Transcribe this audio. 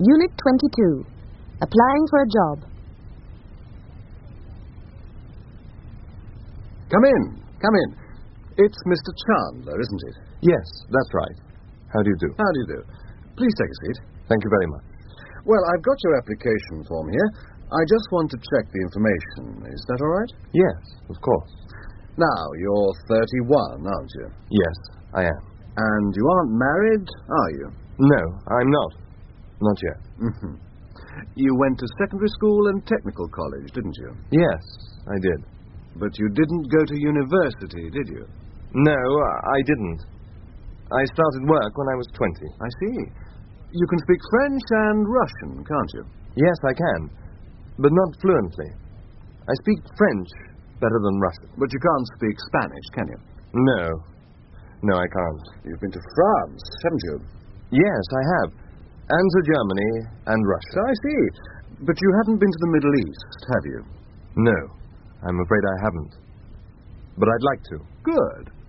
Unit 22. Applying for a job. Come in. Come in. It's Mr. Chandler, isn't it? Yes, that's right. How do you do? How do you do? Please take a seat. Thank you very much. Well, I've got your application form here. I just want to check the information. Is that all right? Yes, of course. Now, you're 31, aren't you? Yes, I am. And you aren't married, are you? No, I'm not. Not yet. Mm-hmm. You went to secondary school and technical college, didn't you? Yes, I did. But you didn't go to university, did you? No, I didn't. I started work when I was 20. I see. You can speak French and Russian, can't you? Yes, I can. But not fluently. I speak French better than Russian. But you can't speak Spanish, can you? No. No, I can't. You've been to France, haven't you? Yes, I have. And to Germany and Russia. I see. But you haven't been to the Middle East, have you? No, I'm afraid I haven't. But I'd like to. Good.